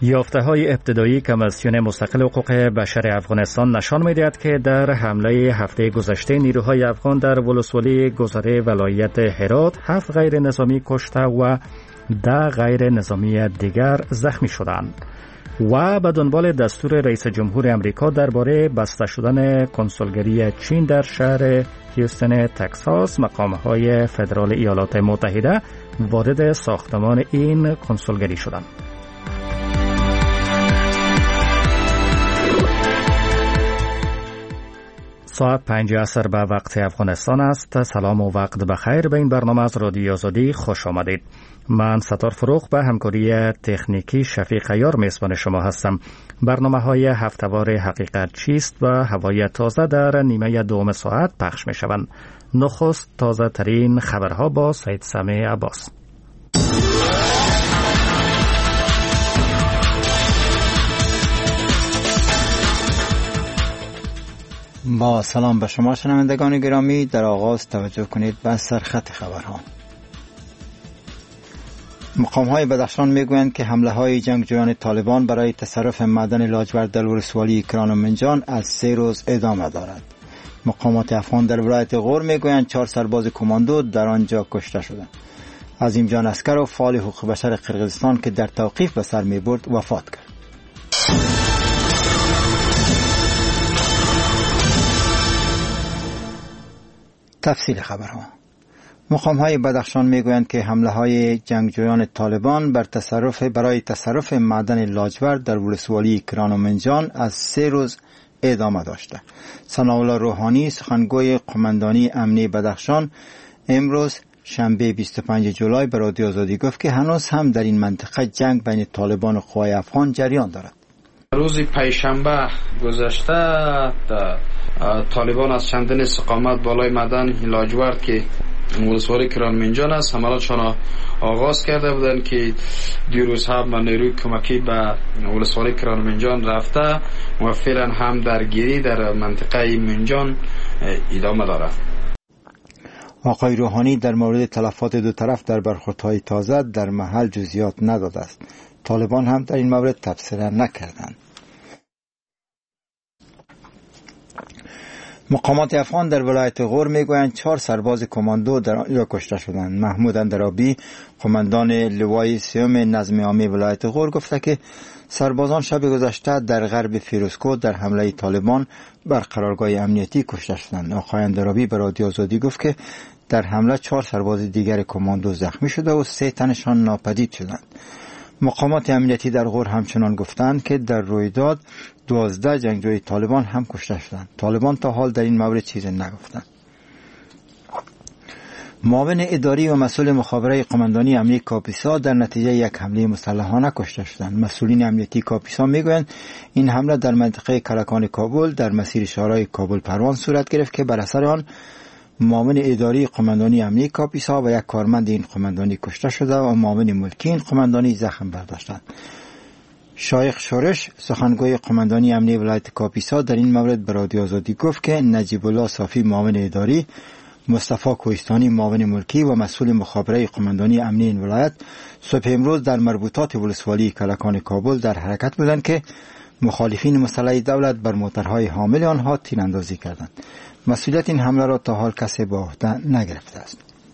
یافته‌های ابتدایی کمیسیون مستقل حقوق بشر افغانستان نشان می‌دهد که در حمله هفته گذشته نیروهای افغان در ولسوالی گذره ولایت هرات 7 غیر نظامی کشته و 10 غیر نظامی دیگر زخمی شدند و به دنبال دستور رئیس جمهور امریکا درباره بسته شدن کنسولگری چین در شهر هیوستن تگزاس، مقام‌های فدرال ایالات متحده وارد ساختمان این کنسولگری شدند. ساعت 5 عصر به وقت افغانستان است. سلام و وقت بخیر. به این برنامه از رادیو آزادی خوش آمدید. من ستار فروغ به همکاری تکنیکی شفیق عیار میزبان شما هستم. برنامه‌های هفته‌وار حقیقت چیست و هوای تازه در نیمه دوم ساعت پخش می‌شوند. نخست تازه ترین خبرها با سید سمی عباس. با سلام به شما شنوندگان گرامی، در آغاز توجه کنید به سرخط خبرها. مقام‌های بدخشان میگویند که حمله‌های جنگجویان طالبان برای تصرف معدن لاجورد در ولسوالی کران و منجان از 3 روز ادامه دارد. مقامات افغان در ولایت غور میگویند 4 سرباز کماندو در آنجا کشته شدند. عظیم جان اسکرو فعال حقوق بشر قرقیزستان که در توقیف به سر میبرد وفات کرد. تفصیل خبرها. مقام‌های بدخشان میگویند که حمله‌های جنگجویان طالبان برای تصرف معدن لاجورد در ولسوالی کران و منجان از 3 روز ادامه داشته. ثناءالله روحانی سخنگوی قماندانی امنی بدخشان امروز شنبه 25 جولای به رادیو آزادی گفت که هنوز هم در این منطقه جنگ بین طالبان و قوای افغان جریان دارد. روز پنجشنبه گذشته طالبان از چندین استقامت بالای معدن لاجورد که ولسوالی کران منجان است حملاتشان آغاز کرده بودند که دیروز هم نیروی کمکی به ولسوالی کران منجان رفته و فعلا هم درگیری در منطقه منجان ادامه دارد. آقای روحانی در مورد تلفات دو طرف در برخوردهای تازه در محل جزئیات نداده است. طالبان هم در این مورد تبصره نکردند. مقامات افغان در ولایت غور میگویند 4 سرباز کماندو در آنجا کشته شدند. محمود اندرابی قماندان لوای 3 نظم عامی ولایت غور گفته که سربازان شب گذشته در غرب فیروزکوه در حمله طالبان بر قرارگاه امنیتی کشته شدند. آقای اندرابی به رادیو آزادی گفت که در حمله 4 سرباز دیگر کماندو زخمی شده و 3 تنشان ناپدید شدند. مقامات امنیتی در غور همچنان گفتند که در رویداد 12 جنگجوی طالبان هم کشته شدند. طالبان تا حال در این مورد چیزی نگفتند. معاون اداری و مسئول مخابره قماندانی امنی کاپیسا در نتیجه یک حمله مسلحانه کشته شدند. مسئولین امنیتی کاپیسا میگویند این حمله در منطقه کلکان کابل در مسیر شهرهای کابل پروان صورت گرفت که بر اثر آن معاون اداری قماندانی امنی کاپیسا و یک کارمند این قماندانی کشته شده و معاون ملکی این قماندانی زخم برداشتند. شایخ شورش سخنگوی قماندانی امنی ولایت کاپیسا در این مورد به رادیو آزادی گفت که نجیب الله صافی معاون اداری، مصطفی کوهستانی معاون ملکی و مسئول مخابره قماندانی امنی این ولایت صبح امروز در مربوطات ولسوالی کلکان کابل در حرکت بودند که مخالفین مسلح دولت بر موترهای حامل آنها تیراندازی کردند. مسئولیت این حمله را تا حال کسی به عهده نگرفته است.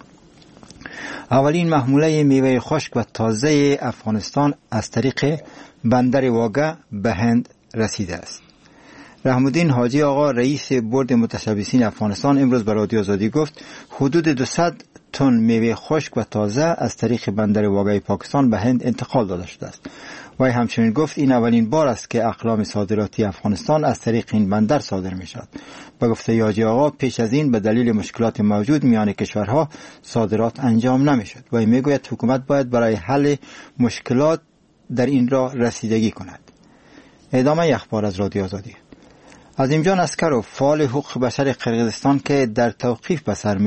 اولین محموله میوه خشک و تازه افغانستان از طریق بندر واگه به هند رسیده است. رحمالدین حاجی آقا رئیس بورد متشبثین افغانستان امروز به رادیو آزادی گفت حدود 200 تن میوه خشک و تازه از طریق بندر واگه پاکستان به هند انتقال داده شده است. وی همچنین گفت این اولین بار است که اقلام صادراتی افغانستان از طریق این بندر صادر می شود. به گفته حاجی آقا پیش از این به دلیل مشکلات موجود میان کشورها صادرات انجام نمی شد. وی می گوید حکومت باید برای حل مشکلات در این راه رسیدگی کند. ادامه اخبار از رادیو آزادی. عظیم جان اسکرو فعال حقوق بشر قرقیزستان که در توقیف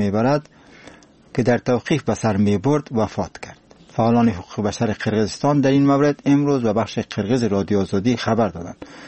به سر میبرد وفات کرد. فعالان حقوق بشر قرقیزستان در این مورد امروز به بخش قرقیز رادیو آزادی خبر دادند.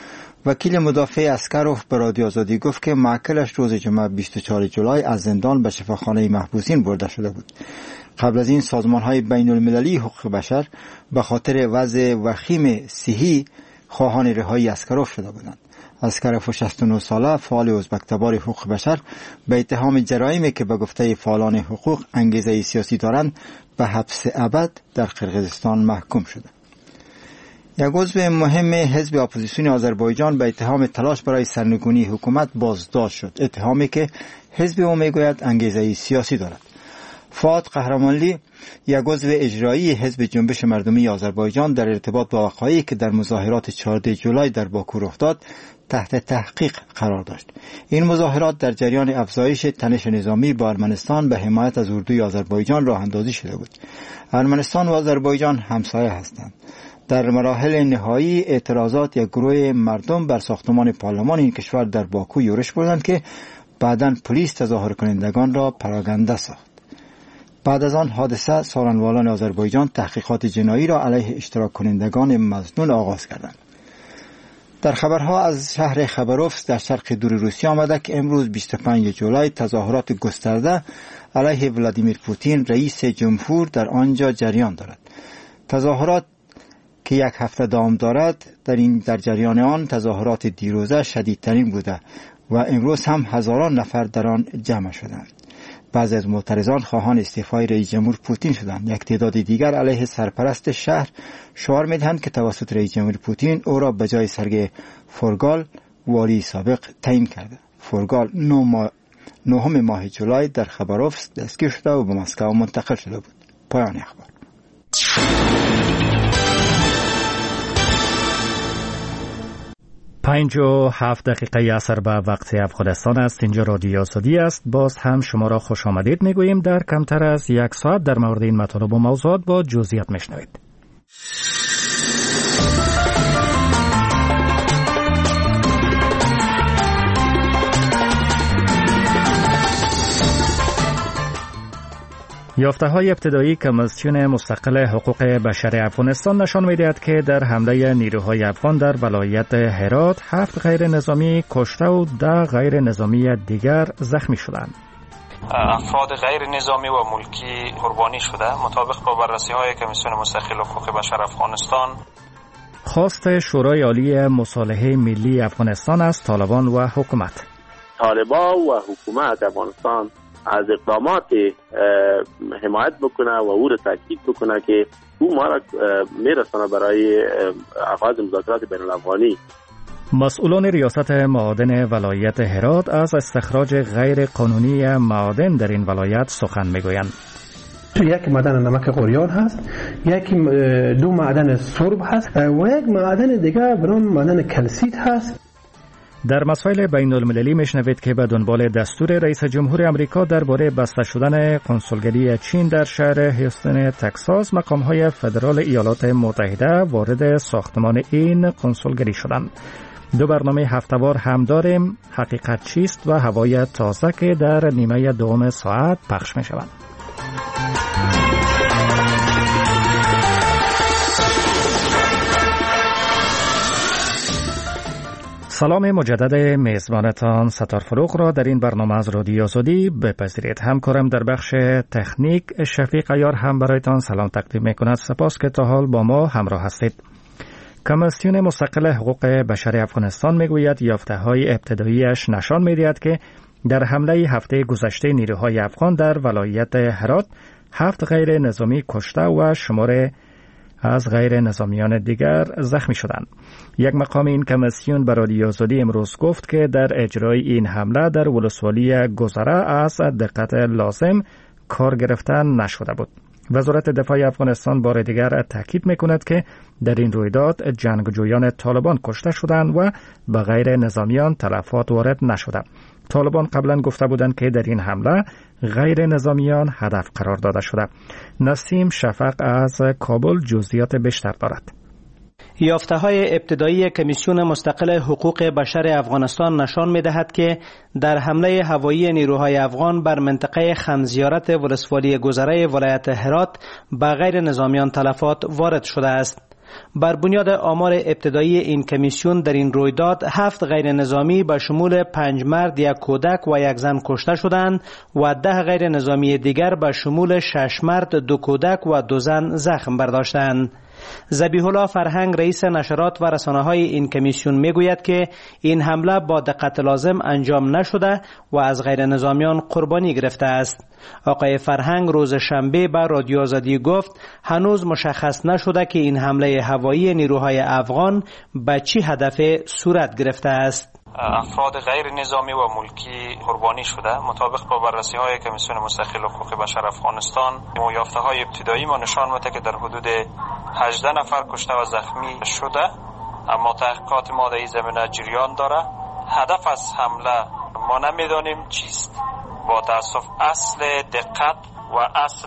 وکیل مدافع اسکروف به رادیو آزادی گفت که معکلش روز جمعه 24 جولای از زندان به شفاخانه محبوسین برده شده بود. قبل از این سازمان‌های بین‌المللی حقوق بشر به خاطر وضع وخیم صحی خواهان رهایی اسکروف شده بودند. اسکروف 69 ساله فعال ازبک‌تبار حقوق بشر به اتهام جرایمی که به گفته فعالان حقوق انگیزه سیاسی دارند به حبس ابد در قرقیزستان محکوم شده. یک عضو مهم حزب اپوزیسیون آذربایجان به اتهام تلاش برای سرنگونی حکومت بازداشت شد، اتهامی که حزب او میگوید انگیزه سیاسی دارد. فؤاد قهرمانلی، یک عضو اجرایی حزب جنبش مردمی آذربایجان، در ارتباط با وقایعی که در مظاهرات 14 جولای در باکو رخ داد تحت تحقیق قرار داشت. این مظاهرات در جریان افزایش تنش نظامی با ارمنستان به حمایت از اردوی آذربایجان راه اندازی شده بود. ارمنستان و آذربایجان همسایه هستند. در مراحل نهایی اعتراضات یک گروه مردم بر ساختمان پارلمان این کشور در باکو یورش بردند که بعداً پلیس تظاهر کنندگان را پراگنده ساخت. بعد از آن حادثه سارنوالان آذربایجان تحقیقات جنایی را علیه اشتراک کنندگان مظنون آغاز کردند. در خبرها از شهر خبروفسک در شرق دور روسیه آمده که امروز 25 جولای تظاهرات گسترده علیه ولادیمیر پوتین رئیس جمهور در آنجا جریان دارد. تظاهرات که یک هفته دوام دارد، در جریان آن تظاهرات دیروزه شدیدترین بوده و امروز هم هزاران نفر در آن جمع شدند. بعضی از معترضان خواهان استعفای رئیس جمهور پوتین شدند. یک تعداد دیگر علیه سرپرست شهر شعار می‌دهند که توسط رئیس جمهور پوتین او را به جای سرگئی فورگال والی سابق تعیین کرده. فورگال 9 ماه جولای در خبروفسک دستگیر شده و به مسکو منتقل شده بود. پایان اخبار. 57 دقیقه عصر به وقت افغانستان است. اینجا رادیو آزادی است. باز هم شما را خوش آمدید میگوییم. در کمتر از یک ساعت در مورد این مطالب و موضوعات با جزئیات میشنوید. یافته‌های ابتدایی کمیسیون مستقل حقوق بشر افغانستان نشان می‌دهد که در حمله نیروهای افغان در ولایت هرات 7 غیر نظامی کشته و 10 غیر نظامی دیگر زخمی شدند. افراد غیر نظامی و ملکی قربانی شده مطابق با بررسی‌های کمیسیون مستقل حقوق بشر افغانستان. خواست شورای عالی مصالحه ملی افغانستان از طالبان و حکومت. طالبان و حکومت افغانستان از اقدامات حمایت بکنه و او را تاکید بکنه که او ما را میرسانه برای آغاز مذاکرات بین الافغانی. مسئولان ریاست معادن ولایت هرات از استخراج غیر قانونی معادن در این ولایت سخن میگویند. یک معدن نمک قوریان هست، یک 2 معدن سرب هست و یک معدن دیگر به نام معدن کلسیت هست. در مسائل بین المللی میشنوید که به دنبال دستور رئیس جمهور امریکا درباره بسته شدن کنسولگری چین در شهر هیوستن تگزاس، مقام‌های فدرال ایالات متحده وارد ساختمان این کنسولگری شدند. 2 برنامه هفته‌وار هم داریم، حقیقت چیست و هوای تازه که در نیمه دوم ساعت پخش می‌شوند. سلام مجدد میزبانتان ستار فروغ را در این برنامه از رادیو آزادی بپذیرید. همکارم در بخش تکنیک شفیق عیار هم برایتان سلام تقدیم میکند. سپاس که تا حال با ما همراه هستید. کمیسیون مستقل حقوق بشر افغانستان میگوید یافته‌های ابتداییش نشان میدهد که در حمله هفته گذشته نیروهای افغان در ولایت هرات 7 غیر نظامی کشته و شمار از غیر نظامیان دیگر زخمی شدند. یک مقام این کمیسیون به رادیو آزادی امروز گفت که در اجرای این حمله در ولسوالی گذره از دقت لازم کار گرفته نشده بود. وزارت دفاع افغانستان بار دیگر تاکید میکند که در این رویداد جنگجویان طالبان کشته شدند و به غیر نظامیان تلفات وارد نشده. طالبان قبلا گفته بودند که در این حمله غیر نظامیان هدف قرار داده شده. نسیم شفق از کابل جزئیات بیشتر دارد. یافته‌های ابتدایی کمیسیون مستقل حقوق بشر افغانستان نشان می‌دهد که در حمله هوایی نیروهای افغان بر منطقه خمزیارت ولسوالی گذره ولایت هرات به غیر نظامیان تلفات وارد شده است. بر بنیاد آمار ابتدایی این کمیسیون در این رویداد 7 غیر نظامی به شمول 5 مرد، 1 کودک و 1 زن کشته شدند و 10 غیر نظامی دیگر به شمول 6 مرد، 2 کودک و 2 زن زخم برداشتند. ذبیح الله فرهنگ رئیس نشرات و رسانه‌های این کمیسیون میگوید که این حمله با دقت لازم انجام نشده و از غیر نظامیان قربانی گرفته است. آقای فرهنگ روز شنبه به رادیو آزادی گفت هنوز مشخص نشده که این حمله هوایی نیروهای افغان به چه هدف صورت گرفته است. افراد غیر نظامی و ملکی قربانی شده. مطابق با بررسی های کمیسیون مستقل حقوق بشر افغانستان، یافته های ابتدایی ما نشان میده که در حدود 18 نفر کشته و زخمی شده، اما تحقیقات ما در این زمینه جریان داره. هدف از حمله ما نمیدانیم چیست. با تاسف اصل دقت و اصل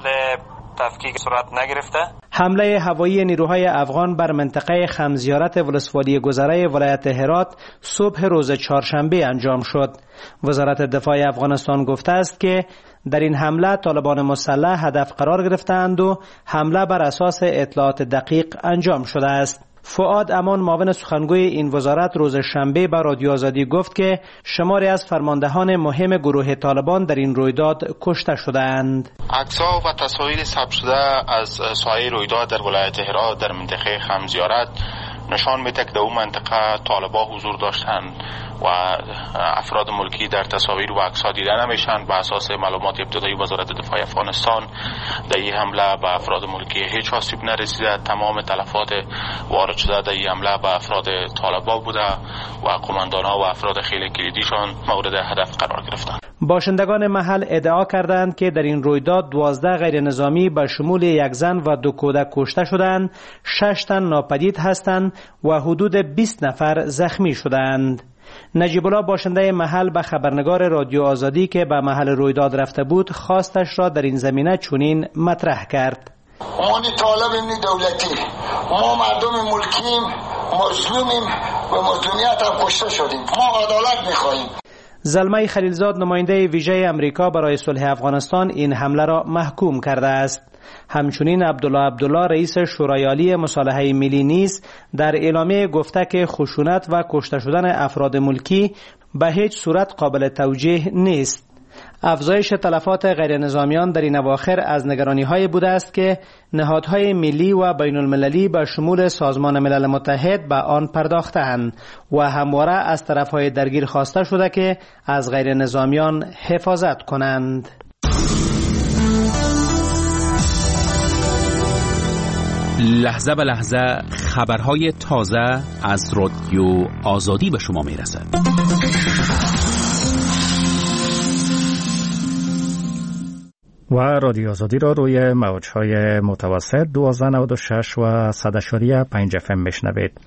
تفکیک صورت نگرفته. حمله هوایی نیروهای افغان بر منطقه خمزیارت ولسوالی گذره ولایت هرات صبح روز چهارشنبه انجام شد. وزارت دفاع افغانستان گفته است که در این حمله طالبان مسلح هدف قرار گرفتند و حمله بر اساس اطلاعات دقیق انجام شده است. فؤاد امان معاون سخنگوی این وزارت روز شنبه به رادیو آزادی گفت که شماری از فرماندهان مهم گروه طالبان در این رویداد کشته شدند. عکس‌ها و تصاویر ثبت شده از ساحه رویداد در ولایت هرات در منطقه خمزیارت نشان میده که در اون منطقه طالبان حضور داشتند و افراد ملکی در تصاویر و عکس‌ها دیده نمیشن. به اساس معلومات ابتدایی وزارت دفاع افغانستان در این حمله به افراد ملکی هیچ آسیب نرسیده. تمام تلفات وارد شده در این حمله به افراد طالبان بوده و قماندان‌ها و افراد خیلی کلیدیشان مورد هدف قرار گرفتند. باشندگان محل ادعا کردند که در این رویداد 12 غیر نظامی به شمول 1 زن و 2 کودک کشته شدند، 6 تن ناپدید هستند و حدود 20 نفر زخمی شدند. نجیب الله باشنده محل به خبرنگار رادیو آزادی که به محل رویداد رفته بود خواستش را در این زمینه چنین مطرح کرد. ما طالب دولتی، ما مردم ملکیم، مظلومیم و مظلومیت هم کشته شدیم. ما عدالت می‌خواهیم. زلمه خلیلزاد نماینده ویژه امریکا برای صلح افغانستان این حمله را محکوم کرده است. همچنین عبدالله رئیس شورای عالی مصالحه ملی نیز در اعلامیه گفته که خشونت و کشته شدن افراد ملکی به هیچ صورت قابل توجیه نیست. افزایش تلفات غیر نظامیان در این اواخر از نگرانی‌های بوده است که نهادهای ملی و بین المللی به شمول سازمان ملل متحد به آن پرداختند و همواره از طرفهای درگیر خواسته شده که از غیر نظامیان حفاظت کنند. لحظه به لحظه خبرهای تازه از رادیو آزادی به شما میرسد. و رادیو آزادی را روی موج‌های متوسط 1296 و 100.5 FM میشنوید.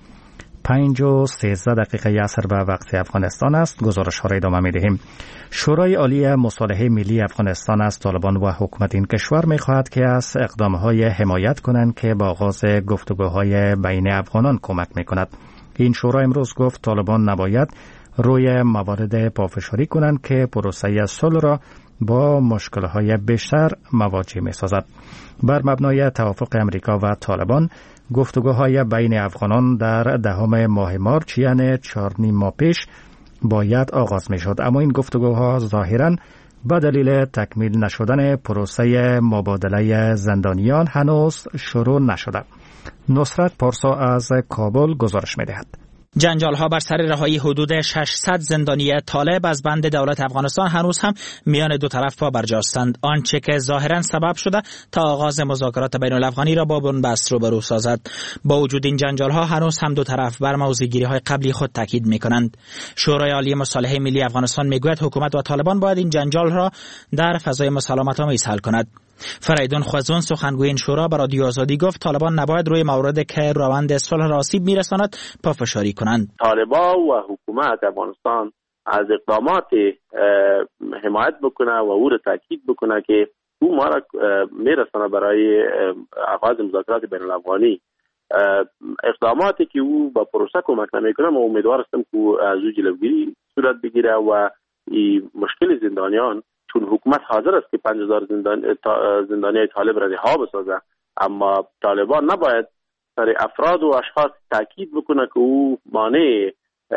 5:13 عصر به وقت افغانستان است. گزارش ها را ادامه می‌دهیم. شورای عالی مصالحه ملی افغانستان از طالبان و حکومت این کشور می‌خواهد که از اقدام‌های حمایت کنند که با آغاز گفتگوهای بین افغانان کمک می‌کند. این شورا امروز گفت طالبان نباید روی موارد پافشاری کنند که پروسه صلح را با مشکل‌های بیشتر مواجه می‌سازد. بر مبنای توافق امریکا و طالبان گفتگوهای بین افغانان در 10 ماه مارچ یعنی 4.5 ماه پیش باید آغاز می شد، اما این گفتگوها ظاهراً به دلیل تکمیل نشدن پروسه مبادله زندانیان هنوز شروع نشده. نصرت پارسا از کابل گزارش می دهد. جنجال‌ها بر سر رهایی حدود 600 زندانی طالب از بند دولت افغانستان هنوز هم میان دو طرف پا برجاستند، آنچه که ظاهراً سبب شده تا آغاز مذاکرات بین الافغانی را با بنبست روبرو سازد. با وجود این جنجال‌ها هنوز هم دو طرف بر موضوع‌گیری‌های قبلی خود تاکید می‌کنند. شورای عالی مصالحه ملی افغانستان میگوید حکومت و طالبان باید این جنجال را در فضای مسالمت‌آمیز حل کند. فریدون خوازون سخنگوی این شورا به رادیو آزادی گفت طالبان نباید روی موارد که روند صلح را آسیب می‌رساند پافشاری کنند. طالبان و حکومت افغانستان از اقدامات حمایت بکنه و او را تاکید بکنه که او ما را میرسانه برای آغاز مذاکرات بین الافغانی. اقداماتی که او با پروسه کمک نمیکنه، ما امیدوار هستم که از او جلوگیری صورت بگیره و مشکل زندانیان، چون حکومت حاضر است که 50,000 زندانی طالب را رها بسازه، اما طالبان نباید سر افراد و اشخاص تاکید بکنه که او مانع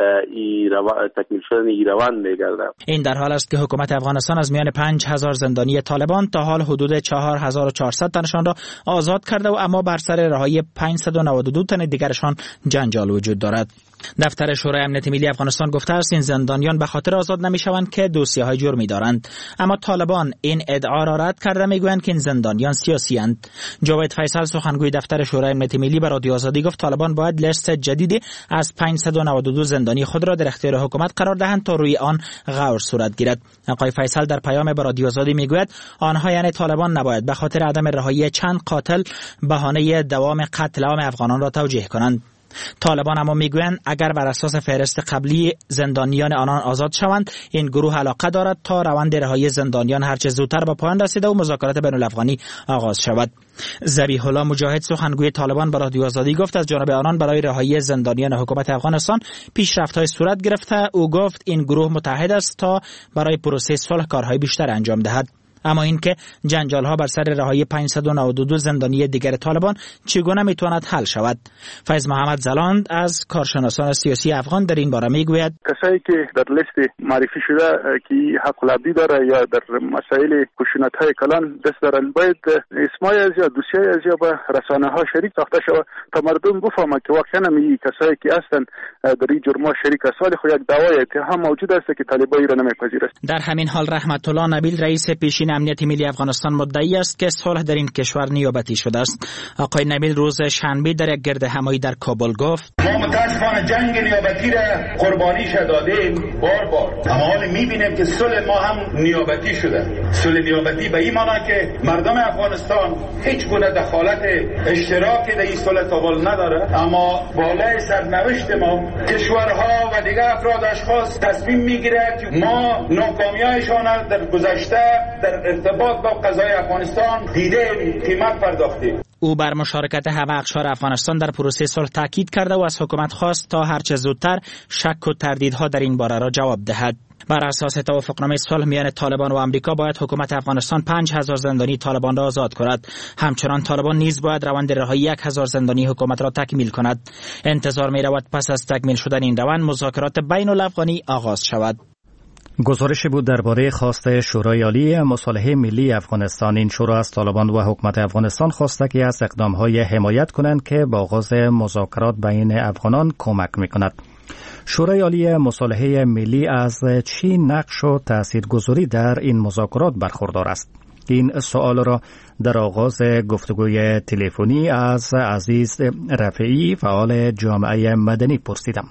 تکمیل شدن این روند می‌گردد. این در حال است که حکومت افغانستان از میان 5000 زندانی طالبان تا حال حدود 4400 تنشان را آزاد کرده و اما بر سر رهایی 592 تن دیگرشان جنجال وجود دارد. دفتر شورای امنیت ملی افغانستان گفته است این زندانیان به خاطر آزاد نمیشوند که دوسیه‌های جرمی دارند، اما طالبان این ادعا را رد کرده، میگویند که این زندانیان سیاسی اند. جاوید فیصل سخنگوی دفتر شورای امنیت ملی به رادیو آزادی گفت طالبان باید لیست جدیدی از 592 زندانی خود را در اختیار حکومت قرار دهند تا روی آن غور صورت گیرد. آقای فیصل در پیام به رادیو آزادی میگوید آنها یعنی طالبان نباید به خاطر عدم رهایی چند قاتل بهانه دوام قتل عام افغانان را توجیه کنند. طالبان اما میگویند اگر بر اساس فهرست قبلی زندانیان آنان آزاد شوند، این گروه علاقه دارد تا روند رهایی زندانیان هرچه زودتر به پایان رسیده و مذاکرات بین الافغانی آغاز شود. ذبیح الله مجاهد سخنگوی طالبان به رادیو آزادی گفت از جانب آنان برای رهایی زندانیان حکومت افغانستان پیشرفت‌های صورت گرفته. او گفت این گروه متحد است تا برای پروسه صلح کارهای بیشتر انجام دهد. اما اینکه جنجال‌ها بر سر رهایی 592 زندانی دیگر طالبان چگونه میتواند حل شود؟ فیض محمد زلاند از کارشناسان سیاسی افغان در این باره میگوید کسایی که در لیست معرفی شده که حق العبدی داره یا در مسائل خشونت‌های کلان دست دارند، باید اسمای از یا دوسیای از یا به رسانه‌ها شریک ساخته شود تا مردم بفهمند که واقعا می کسایی که هستند در این جرم‌ها شریک است. خو یک دعوای اتهام موجود است که طالبان را نمی‌پذیرند. در همین حال رحمت الله نبیل رئیس پیشین امنیت ملی افغانستان مدعی است که صلح در این کشور نیابتی شده است. آقای نبیل روز شنبه در یک گرد همایی در کابل گفت ما متاسفانه جنگ نیابتی را قربانیش دادیم بار اما حال می‌بینیم که صلح ما هم نیابتی شده. صلح نیابتی به این معنی که مردم افغانستان هیچ گونه دخالت اشتراکی در این صلح تاول نداره، اما بالای سرنوشت ما کشورها و دیگر افراد اشخاص تصمیم می‌گیرند که ما ناکامی‌هایشان در گذشته در ارتباط با قضای افغانستان دیده قیمت پرداختیم. او بر مشارکت همه اقشار افغانستان در پروسه صلح تاکید کرده و از حکومت خواست تا هرچه زودتر شک و تردیدها در این باره را جواب دهد. بر اساس توافقنامه صلح میان طالبان و آمریکا باید حکومت افغانستان 5000 زندانی طالبان را آزاد کند. همچنان طالبان نیز باید روند رهایی 1000 زندانی حکومت را تکمیل کند. انتظار می‌رود پس از تکمیل شدن این روند مذاکرات بین الافغانی آغاز شود. گزارشی بود درباره خواست شورای عالی مصالحه ملی افغانستان. این شورا از طالبان و حکومت افغانستان خواسته که از اقدام‌های حمایت کنند که با آغاز مذاکرات بین افغانان کمک می‌کند. شورای عالی مصالحه ملی از چی نقش و تاثیرگذاری در این مذاکرات برخوردار است؟ این سوال را در آغاز گفتگوی تلفنی از عزیز رفیعی فعال جامعه مدنی پرسیدم.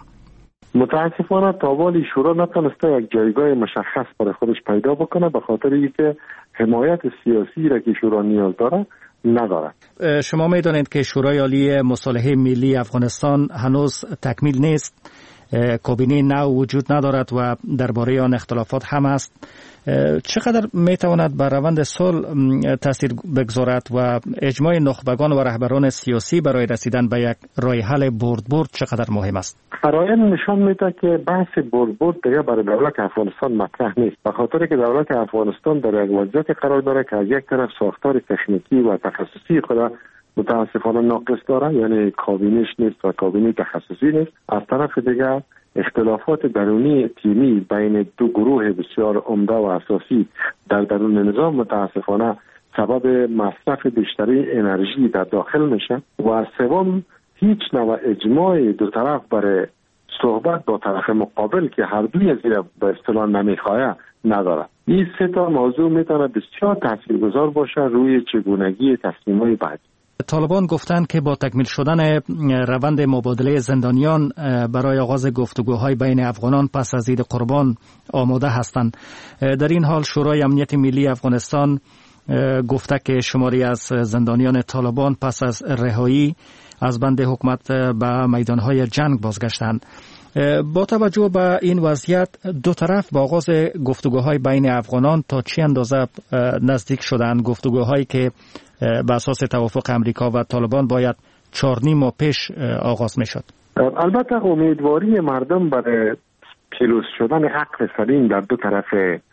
متاسفانه تاوالی شورا نتونسته یک جایگاه مشخص برای خودش پیدا بکنه به خاطر اینکه حمایت سیاسی را که شورا نیاز داره نداره. شما میدانید که شورای عالی مصالحه ملی افغانستان هنوز تکمیل نیست، کابینه نو وجود ندارد و درباره آن اختلافات هم است. چقدر میتواند بر روند صلح تاثیر بگذارد و اجماع نخبگان و رهبران سیاسی برای رسیدن به یک راه حل برد چقدر مهم است؟ قرائن نشان میده که بحث برد دیگه برای دولت افغانستان مطرح نیست، به خاطر که دولت افغانستان در یک وضعیت قرار داره که از یک طرف ساختار تکنیکی و تخصصی خود متاسفانه ناقص داره، یعنی کابینش نیست و کابینه تخصصی نیست. از طرف دیگر اختلافات درونی تیمی بین دو گروه بسیار عمده و اساسی در درون نظام متاسفانه سبب مصرف بیشتری انرژی در داخل میشه و سوم هیچ نوع اجماع دو طرف برای صحبت با طرف مقابل که هر دوی از به اصطلاح نمیخواه نداره. این سه تا موضوع میتونه بسیار تاثیرگذار باشه روی چگونگی تصمیم‌های بعدی. طالبان گفتند که با تکمیل شدن روند مبادله زندانیان برای آغاز گفتگوهای بین افغانان پس از عید قربان آماده هستند. در این حال شورای امنیت ملی افغانستان گفته که شماری از زندانیان طالبان پس از رهایی از بند حکومت به میدانهای جنگ بازگشتند. با توجه به این وضعیت دو طرف با آغاز گفتگوهای بین افغانان تا چه اندازه نزدیک شدند؟ گفتگوهایی که به اساس توافق امریکا و طالبان باید 4.5 ماه پیش آغاز می شد. البته امیدواری مردم برای پیروز شدن عقل سلیم در دو طرف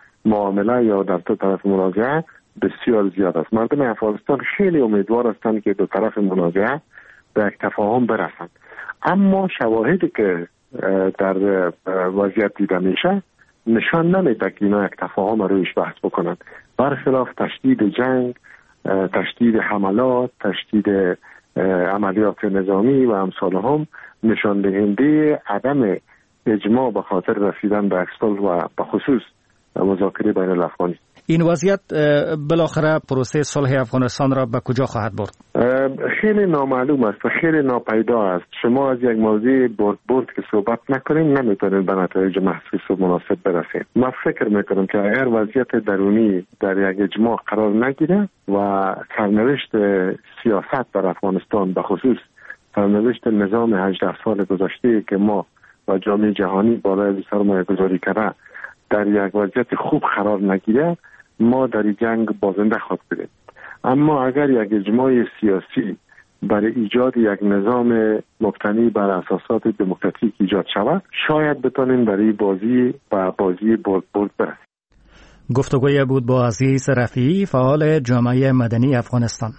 معامله یا در دو طرف منازعه بسیار زیاد است. مردم افغانستان خیلی امیدوار هستند که دو طرف منازعه به یک تفاهم برسند. اما شواهدی که در وضعیت دیده میشه نشان نمیده که اینا یک تفاهم رویش بحث بکنند. برخلاف تشدید جنگ، تشدید حملات، تشدید عملیات نظامی و امثال هم نشان دهنده عدم اجماع به خاطر رسیدن به صلح و به خصوص مذاکره بین الافغانی. این وضعیت بالاخره پروسه صلح افغانستان را به کجا خواهد برد؟ خیلی نامعلوم است و خیلی ناپیدا است. شما از یک موضوع برد که صحبت نکنین نمیتونین به نتایج محسوس و مناسب برسید. من فکر میکنم که اگر وضعیت درونی در یک اجماع قرار نگیره و سرنوشت سیاست در افغانستان به خصوص سرنوشت نظام 18 سال گذشته که ما و جامعه جهانی بالای سرمایه گذاری کرده در یک وضعیت خوب قرار نگیره، ما در جنگ بازنده خواهد بدیم. اما اگر یک اجماع سیاسی برای ایجاد یک نظام مبتنی بر اساسات دموکراتیک ایجاد شود، شاید بتونیم برای بازی برد برسیم. گفتگوی بود با عزیز رفیعی، فعال جامعه مدنی افغانستان.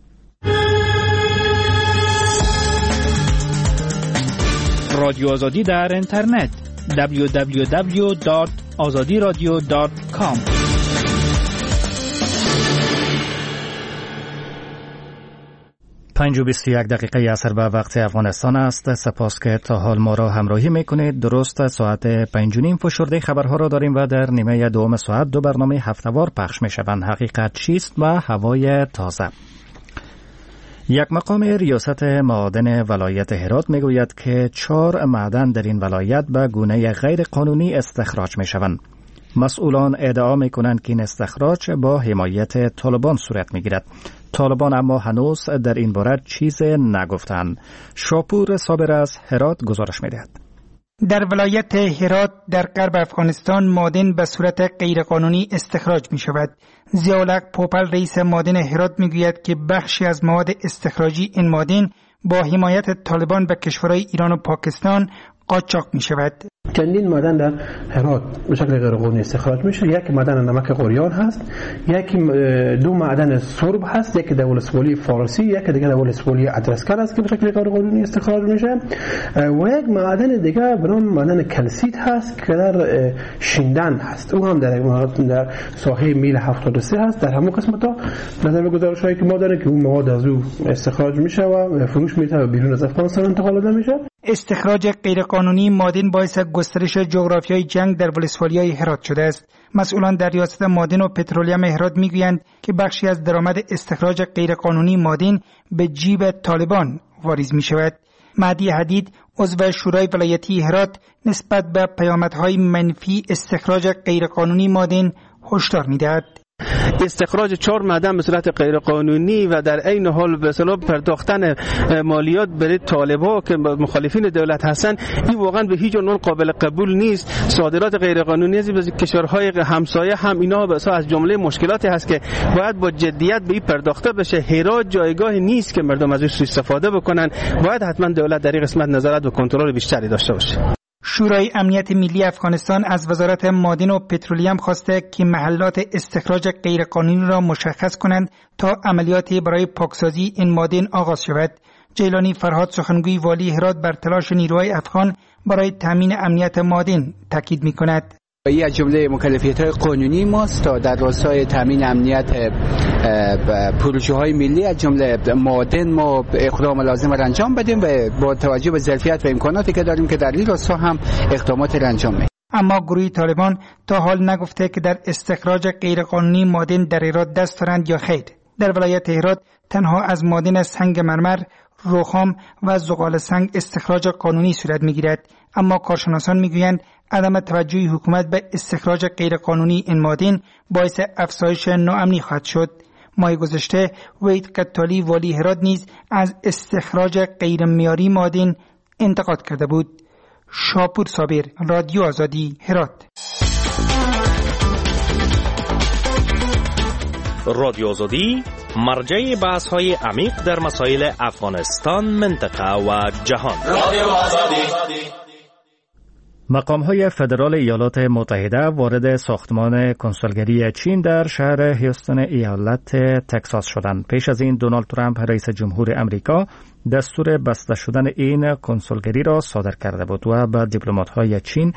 رادیو آزادی در اینترنت www.azadiradio.com 5:21 عصر به وقت افغانستان است. سپاس که تا حال ما را همراهی میکنید. درست ساعت 5:30 فشرده خبرها را داریم و در نیمه دوم ساعت 2 برنامه هفته‌وار پخش میشوند. حقیقت چیست و هوای تازه. یک مقام ریاست معادن ولایت هرات میگوید که 4 معدن در این ولایت به گونه غیر قانونی استخراج میشوند. مسئولان ادعا میکنند که این استخراج با حمایت طالبان صورت میگیرد. طالبان اما هنوز در این باره چیز نگفتند. شاپور صابر از هرات گزارش میدهد. در ولایت هرات در غرب افغانستان معدن به صورت غیرقانونی استخراج می شود. ضیاءالحق پوپل رئیس معدن هرات می گوید که بخشی از مواد استخراجی این معدن با حمایت طالبان به کشورهای ایران و پاکستان قاچاق می شود. چندین معدن در هرات به شکل غیرقانونی استخراج میشه. یک معدن نمک قوریان هست، یکی 2 معدن سرب هست، یکی در ولسوالی فارسی، یکی دیگه در ولسوالی ادرسکن است که به شکل غیرقانونی استخراج میشه و یک معدن دیگه به نام معدن کلسیت هست که در شیندن هست. او هم در ساحه میل 73 هست. در همون قسمت ها نظر به گزارش‌هایی که ما داریم که اون مواد از او استخراج میشه و فروش میشه و بیرون از افغانستان انتقال داده میشه. استخراج غیرقانونی معدن باعث گسترش جغرافیای جنگ در ولسوالی‌های هرات شده است. مسئولان در ریاست معدن و پترولیم هرات میگویند که بخشی از درآمد استخراج غیرقانونی معدن به جیب طالبان واریز می شود. مهدی حدید عضو شورای ولایتی هرات نسبت به پیامدهای منفی استخراج غیرقانونی معدن هشدار می‌دهد. استخراج 4 معدن به صورت غیرقانونی و در عین حال به اصطلاح پرداختن مالیات برای طالبا که مخالفین دولت هستند، این واقعا به هیچ عنوان قابل قبول نیست. صادرات غیرقانونی از کشورهای همسایه هم اینا از جمله مشکلاتی هست که باید با جدیت به این پرداخته بشه. هرات جایگاه نیست که مردم از سوء استفاده بکنن. باید حتما دولت در این قسمت نظارت و کنترل بیشتری داشته باشه. شورای امنیت ملی افغانستان از وزارت معدن و پترولیم خواسته که محلات استخراج غیرقانونی را مشخص کنند تا عملیاتی برای پاکسازی این معدن آغاز شود. جیلانی فرهاد سخنگوی والی هرات بر تلاش نیروهای افغان برای تامین امنیت معدن تاکید می‌کند. این از جمله مکلفیت‌های قانونی ماست تا در راستای تامین امنیت پروژه‌های ملی از جمله معدن ما اقدام لازم را انجام بدیم و با توجه به ظرفیت و امکاناتی که داریم که در این راستا هم اقدامات را انجام بدیم. اما گروه طالبان تا حال نگفته که در استخراج غیرقانونی معدن در هرات دست دارند یا خیر. در ولایت هرات تنها از معدن سنگ مرمر، رخام و زغال سنگ استخراج قانونی صورت می‌گیرد. اما کارشناسان می‌گویند عدم توجه حکومت به استخراج غیرقانونی این معدن باعث افزایش ناامنی خواهد شد. ماه گذشته وحید قتالی والی هرات نیز از استخراج غیرمعیاری معدن انتقاد کرده بود. شاپور صابر، رادیو آزادی، هرات. رادیو آزادی مرجع بحث‌های عمیق در مسائل افغانستان، منطقه و جهان. رادیو آزادی. مقام‌های فدرال ایالات متحده وارد ساختمان کنسولگری چین در شهر هیوستن ایالت تگزاس شدند. پیش از این دونالد ترامپ رئیس جمهور امریکا دستور بسته شدن این کنسولگری را صادر کرده بود و به دیپلمات‌های چین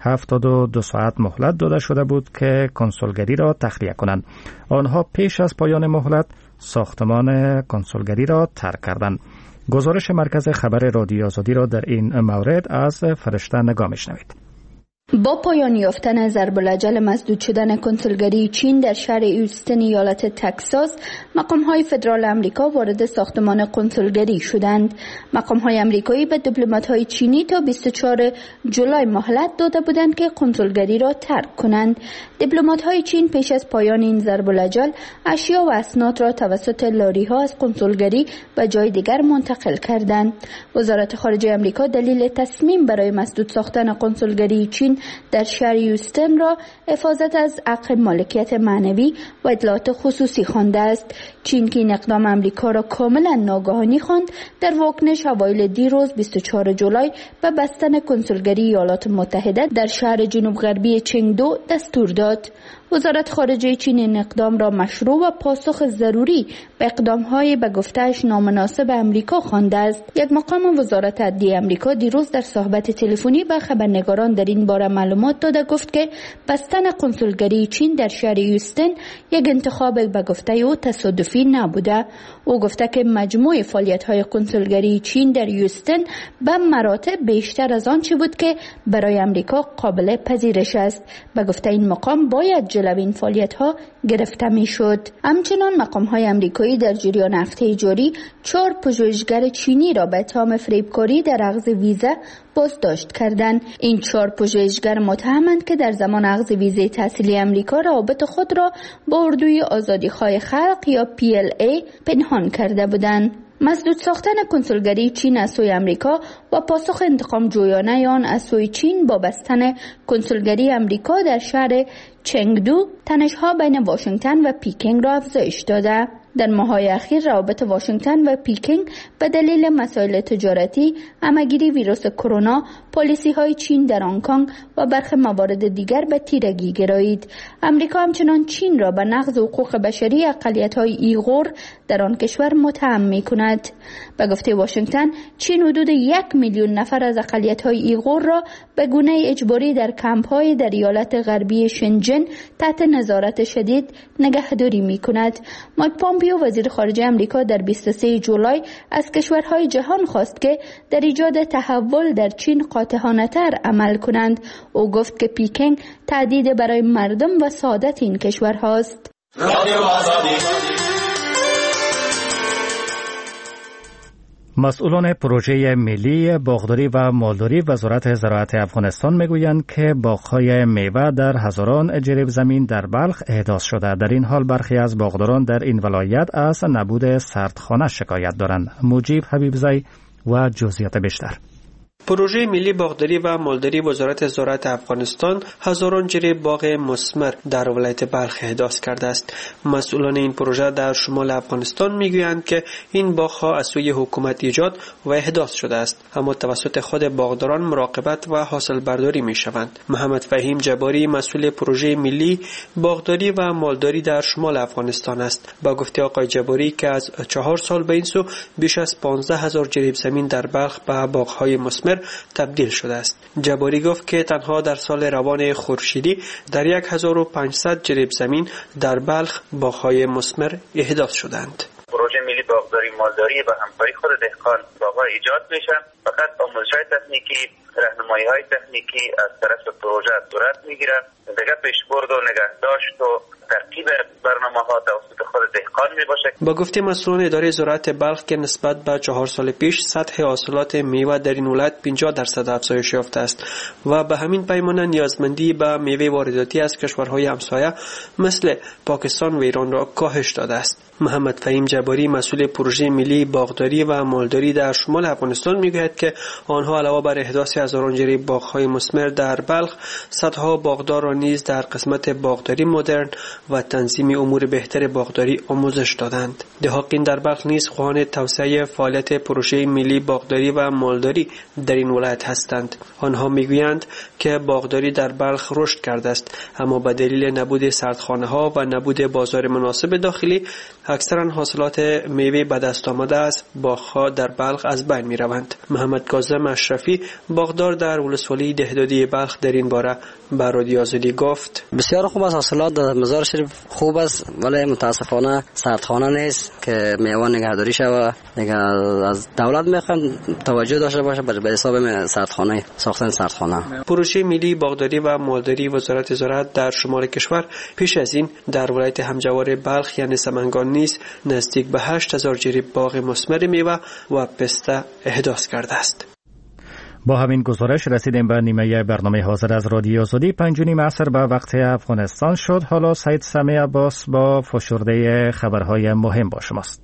72 ساعت مهلت داده شده بود که کنسولگری را تخلیه کنند. آنها پیش از پایان مهلت ساختمان کنسولگری را ترک کردند. گزارش مرکز خبر رادیو آزادی را در این مورد از فرشته نگاه می‌شنوید. با پایان یافتن ضرب الاجل مسدود شدن کنسولگری چین در شهر هیوستن ایالت تگزاس، مقام‌های فدرال آمریکا وارد ساختمان کنسولگری شدند. مقام‌های آمریکایی به دیپلمات‌های چینی تا 24 جولای مهلت داده بودند که کنسولگری را ترک کنند. دیپلمات‌های چین پیش از پایان این ضرب الاجل اشیا و اسناد را توسط لاری‌ها از کنسولگری به جای دیگر منتقل کردند. وزارت خارجه آمریکا دلیل تصمیم برای مسدود ساختن کنسولگری چین در شهر هیوستن را حفاظت از حق مالکیت معنوی و اطلاعات خصوصی خوانده است. چین که این اقدام آمریکا را کاملا ناگهانی خواند، در واکنش اوایل دیروز 24 جولای به بستن کنسولگری ایالات متحده در شهر جنوب غربی چنگدو دستور داد. وزارت خارجه چین این اقدام را مشروع و پاسخ ضروری به اقدام‌های به گفته‌اش نامناسب امریکا خوانده است. یک مقام وزارت عدلیه امریکا دیروز در صحبت تلفنی به خبرنگاران در این باره معلومات داده گفت که بستن کنسولگری چین در شهر هیوستن یک انتخاب به گفته او تصادفی نبوده. او گفته که مجموع فعالیت‌های کنسولگری چین در هیوستن به مراتب بیشتر از آنچه بود که برای امریکا قابل پذیرش است. به گفته این مقام باید جلوی این فعالیت‌ها گرفته می‌شد. همچنان مقام‌های آمریکایی در جریان هفته جاری 4 پژوهشگر چینی را به اتهام فریبکاری در اخذ ویزا بازداشت کردند. این 4 پژوهشگر متهمند که در زمان اخذ ویزای تحصیلی آمریکا روابط خود را با اردوی آزادیخواه خلق یا PLA پنهان کرده بودند. مسدود ساختن کنسولگری چین از سوی آمریکا و پاسخ انتقام جویانه آن از سوی چین با بستن کنسولگری آمریکا در شهر چنگدو تنش‌ها بین واشنگتن و پیکینگ را افزایش داده. در ماه‌های اخیر روابط واشنگتن و پیکینگ به دلیل مسائل تجارتی، همه‌گیری ویروس کرونا، پالیسی‌های چین در هنگ کنگ و برخی موارد دیگر به تیرگی گرایید. امریکا همچنان چین را به نقض حقوق بشری اقلیت‌های ایغور در آن کشور متهم می‌کند. به گفته واشنگتن، چین حدود 1 میلیون نفر از اقلیت‌های ایغور را به گونه اجباری در کمپ‌های در ایالت غربی شنجن تحت نظارت شدید نگهداری می‌کند. مایک پامپیو وزیر خارجه آمریکا در 23 جولای از کشورهای جهان خواست که در ایجاد تحول در چین قاطعانه‌تر عمل کنند. او گفت که پیکینگ تهدید برای مردم و سعادت این کشورهاست. مسئولان پروژه ملی باغداری و مالداری وزارت زراعت افغانستان میگویند که باغ‌های میوه در هزاران جریب زمین در بلخ احداث شده. در این حال برخی از باغداران در این ولایت از نبود سردخانه شکایت دارند. مجیب حبیبزی و جزئیات بیشتر. پروژه ملی باغداری و مالداری وزارت زراعت افغانستان هزاران جریب باغ مثمر در ولایت بلخ احداث کرده است. مسئولان این پروژه در شمال افغانستان میگویند که این باغ‌ها از سوی حکومت ایجاد و احداث شده است، اما توسط خود باغداران مراقبت و حاصل برداری میشوند. محمد فهیم جباری مسئول پروژه ملی باغداری و مالداری در شمال افغانستان است. با گفته آقای جباری که از 4 سال به این سو بیش از 15,000 جریب زمین در بلخ به باغ‌های مثمر تبدیل شده است. جباری گفت که تنها در سال روان خورشیدی در 1500 جریب زمین در بلخ باغ‌های مثمر احداث شدند. پروژه ملی باغداری مالداری به همکاری خود دهقان باغ‌ها ایجاد میشن. فقط آموزش‌های تکنیکی، راهنمایی‌های تکنیکی از طرف پروژه صورت میگیرد. دیگه پیشبرد و نگهداشت و ترکیب برنامه‌ها توسط خود دهقان میباشه. با گفته مسئولان اداره زراعت بلخ که نسبت به 4 سال پیش سطح حاصلات میوه در این ولایت 50% افزایش یافته است و به همین پیمانه نیازمندی به میوه وارداتی از کشورهای همسایه مثل پاکستان و ایران را کاهش داده است. محمد فهیم جباری مسئول پروژه ملی باغداری و مالداری در شمال افغانستان میگوید که آنها علاوه بر احداث هزاران جریب باغ‌های مثمر در بلخ، صدها باغدار را نیز در قسمت باغداری مدرن و تنظیم امور بهتر باغداری آموزش دادند. دهاقین در بلخ نیز خواهان توسعه فعالیت پروژه ملی باغداری و مالداری در این ولایت هستند. آنها میگویند که باغداری در بلخ رشد کرده است، اما به دلیل نبود سردخانه ها و نبود بازار مناسب داخلی اکثرا حاصلات میوه به دست آمده از باغ‌ها در بلخ از بین می‌روند. محمد کاظم اشرفی باغدار در ولسوالی دهدادی بلخ در این باره به رادیو آزادی گفت: بسیار خوب است، حاصلات در مزار شریف خوب است، ولی متاسفانه سردخانه نیست که میوه نگهداری شود. دیگه از دولت میخوان توجه داشته باشه به حساب سردخانه، ساختن سردخانه. پروژه ملی باغداری و مالداری وزارت زراعت در شمال کشور پیش از این در ولایت همجوار بلخ یعنی سمنگان نیز نزدیک به 8000 جریب باغ مثمر میوه و پسته احداث کرده است. با همین گزارش رسیدیم به نیمه برنامه حاضر از رادیو آزادی. 5:30 عصر به وقت افغانستان شد. حالا سید سمیع عباس با فشرده خبرهای مهم با شماست.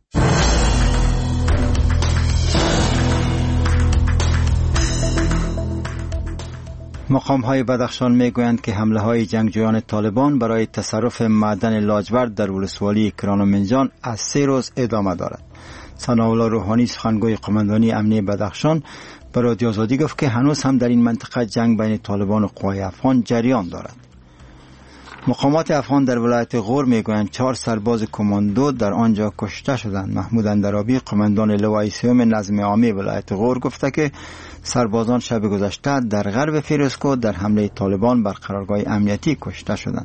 مقام‌های بدخشان میگویند که حمله‌های جنگجویان طالبان برای تصرف معدن لاجورد در ولسوالی کران و منجان از 3 روز ادامه دارد. ثناءالله روحانی سخنگوی قماندانی امنیه بدخشان به رادیو آزادی گفت که هنوز هم در این منطقه جنگ بین طالبان و قوای افغان جریان دارد. مقامات افغان در ولایت غور میگویند 4 سرباز کماندو در آنجا کشته شدند. محمود اندرابی قماندان لوای 3 نظم عامی ولایت غور گفته که سربازان شب گذشته در غرب فیروزکوه در حمله طالبان بر قرارگاه امنیتی کشته شدند.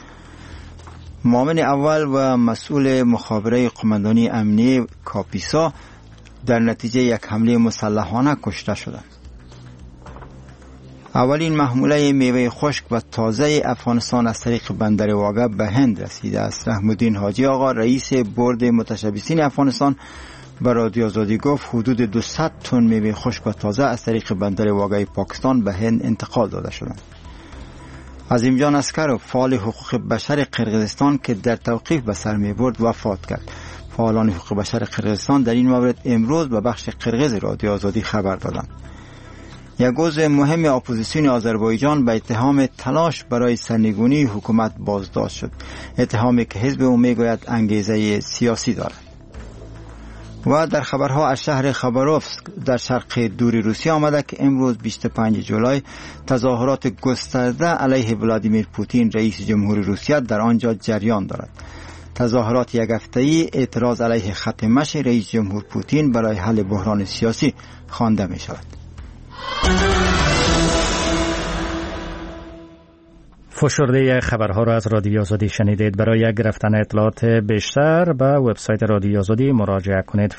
معاون اول و مسئول مخابره قماندانی امنیه کاپیسا در نتیجه یک حمله مسلحانه کشته شدند. اولین محموله میوه خشک و تازه افغانستان از طریق بندر واگه به هند رسیده است. رحمالدین حاجی آقا رئیس بورد متشبثین افغانستان به رادیو آزادی گفت حدود 200 تن میوه خشک و تازه از طریق بندر واگه پاکستان به هند انتقال داده شدند. عظیم جان اسکرو فعال حقوق بشر قرقیزستان که در توقیف به سر میبرد وفات کرد. فعالان حقوق بشر قرقیزستان در این مورد امروز به بخش قرقیز رادیو آزادی خبر دادند. یک عضو مهم اپوزیسیون آذربایجان به اتهام تلاش برای سرنگونی حکومت بازداشت شد. اتهامی که حزب او میگوید انگیزه سیاسی دارد. و در خبرها از شهر خبروفسک در شرق دور روسیه آمده که امروز 25 جولای تظاهرات گسترده علیه ولادیمیر پوتین رئیس جمهوری روسیه در آنجا جریان دارد. تظاهرات یک هفته‌ای اعتراض علیه خط مشی رئیس جمهور پوتین برای حل بحران سیاسی خوانده می شود. فشرده خبرها را از رادیو آزادی شنیدید. برای گرفتن اطلاعات بیشتر به وبسایت رادیو آزادی مراجعه کنید.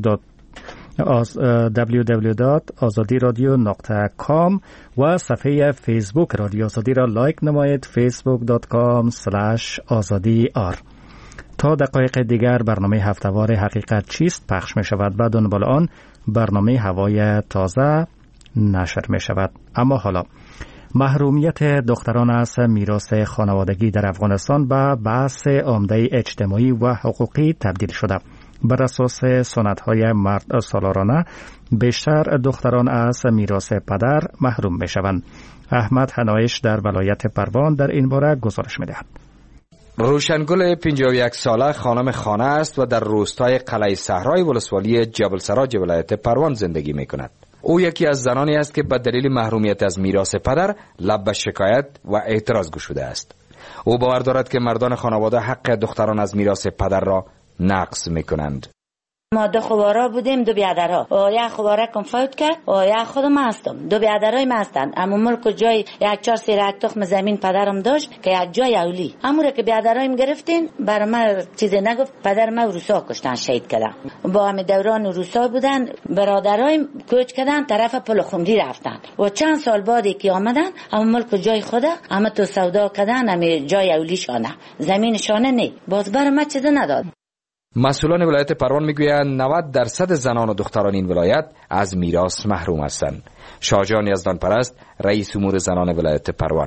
www.azadiradio.com و صفحه فیسبوک رادیو آزادی را لایک نمایید. facebook.com/azadiyar. تا دقایق دیگر برنامه هفته‌وار حقیقت چیست پخش می شود. بعد دنبال آن برنامه هوای تازه نشر می شود. اما حالا محرومیت دختران از میراث خانوادگی در افغانستان به بحث عمده اجتماعی و حقوقی تبدیل شده. بر اساس سنت‌های مرد سالارانه بیشتر دختران از میراث پدر محروم می شوند. احمد حنایش در ولایت پروان در این باره گزارش می دهد. روشنگل 51 ساله خانم خانه است و در روستای قلعه صحرای ولسوالی جبل سراج ولایت پروان زندگی می کند. او یکی از زنانی است که به دلیل محرومیت از میراث پدر لب به شکایت و اعتراض گشوده است. او باور دارد که مردان خانواده حق دختران از میراث پدر را نقض می کنند. ما 2 خوارا بودیم، 2 بیادرها. یک خوارکم فوت کرد و یک خودم هستم. 2 بیادرای ما هستند. اما ملک جای 1-4 سیر تخم زمین پدرم داشت که یک جای اولی. امور که بیادرایم گرفتین بر ما چیزی نگفت. پدر ما روسا کشتن، شهید کردن. با هم دوران روسا بودن. برادرایم کوچ کردن طرف پل خمدی رفتن. و چند سال بعدی که آمدن اما ملک جای خدا اما تو سودا کردن، اما جای اولی شانه. زمین شانه نه. باز بر ما چیزی نداد. مسئولان ولایت پروان میگویند 90% زنان و دختران این ولایت از میراث محروم هستند. شاهجان یزدان پرست رئیس امور زنان ولایت پروان: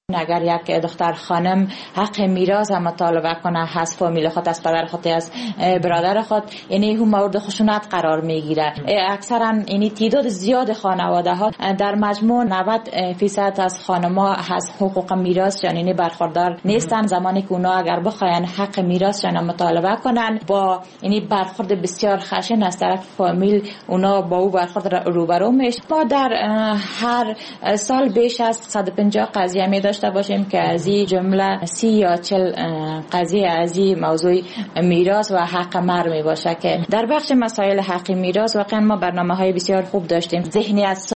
اگر یک دختر خانم حق میراث مطالبه کنه از فامیل خود، از پدر خود، از برادر خود، یعنی هم مورد خشونت قرار میگیره. اکثرا یعنی تعداد زیاد خانواده ها در مجموع 90% از خانم‌ها از حقوق میراث یعنی برخوردار نیستن. زمانی که اونا اگر بخواین حق میراث مطالبه کنن با یعنی برخورد بسیار خشن از طرف فامیل، اونا با او برخورد روبرو میشه. ما در هر سال بیش از 150 قضیه می داشته باشیم که از این جمله 30 یا 40 قضیه از این موضوع میراث و حق مهر می باشه که در بخش مسائل حق میراث واقعا ما برنامه‌های بسیار خوب داشتیم. ذهنیت